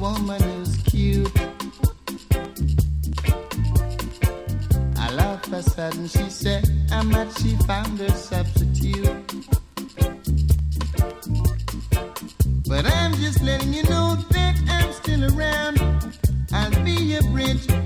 woman who's cute. All of a sudden she said how much she found her substitute. But I'm just letting you know that I'm still around. I'll be your bridge